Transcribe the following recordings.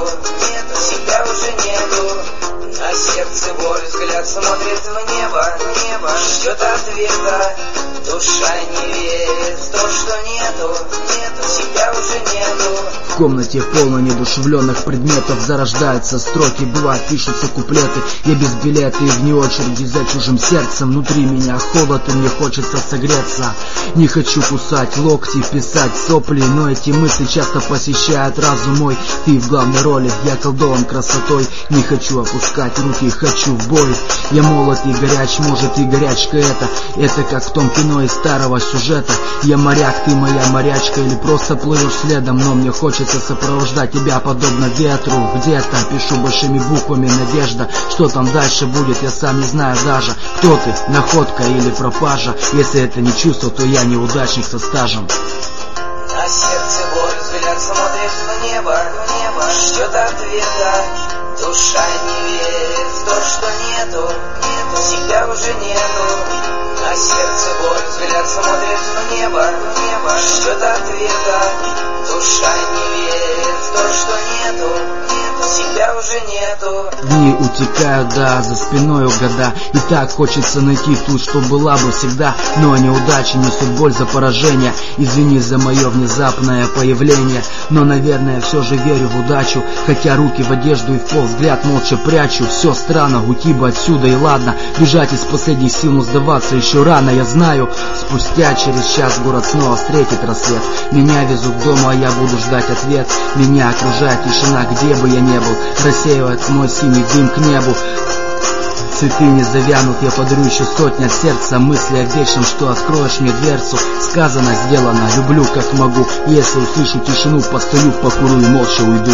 себя уже нету. На сердце боль, взгляд смотрит в небо, ждет ответа. Душа не верит в то, что нету, себя уже нету. В комнате полно недушевленных предметов, зарождаются строки, бывает пишутся куплеты. Я без билета и вне очереди за чужим сердцем. Внутри меня холод и мне хочется согреться. Не хочу кусать локти, писать сопли, но эти мысли часто посещают разум мой. Ты в главной роли, я колдован красотой. Не хочу опускать руки, хочу в бой. Я молод и горяч, может и горячка это как в том кино из старого сюжета. Я моряк, ты моя морячка, или просто плывешь следом, но мне хочется сопровождать тебя подобно ветру. Где-то пишу большими буквами надежда. Что там дальше будет, я сам не знаю даже. Кто ты, находка или пропажа? Если это не чувство, то я неудачник со стажем. На сердце боль, взгляд смотрит в небо, ждет ответа. Душа не верит в то, что нету, себя уже нету. На сердце боль, взгляд смотрит в небо, ждет ответа. Душа не верит в то, что нету, себя уже нету. Дни утекают, да, за спиною года. И так хочется найти ту, что была бы всегда. Но неудачи несут боль за поражение. Извини за мое внезапное появление, но, наверное, все же верю в удачу. Хотя руки в одежду и в пол взгляд молча прячу. Все странно, уйти бы отсюда и ладно. Бежать из последних сил, но сдаваться еще рано. Я знаю, спустя через час город снова встретит рассвет. Меня везут к дому, а я буду ждать ответ. Меня окружает тишина, где бы я не был. Рассеивает мой синий дым к небу. Цветы не завянут, я подарю еще сотни от сердца. Мысли о вечном, что откроешь мне дверцу. Сказано, сделано, люблю как могу. Если услышу тишину, постою, покурю и молча уйду.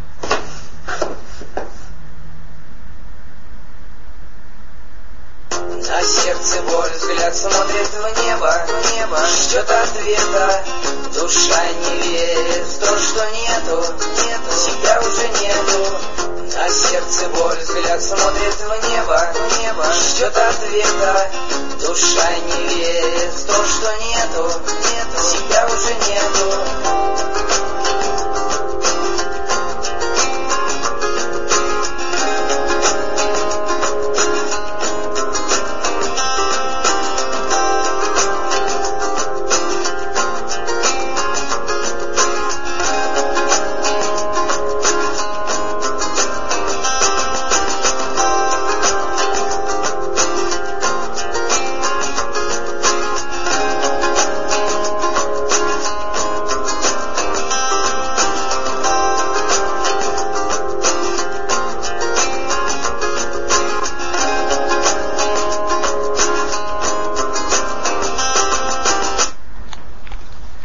На сердце боль, взгляд смотрит в небо, ждет ответа. Душа не верит в то, что нету, себя уже нету. На сердце боль, взгляд смотрит в небо, ждет ответа. Душа не верит в то, что нету, себя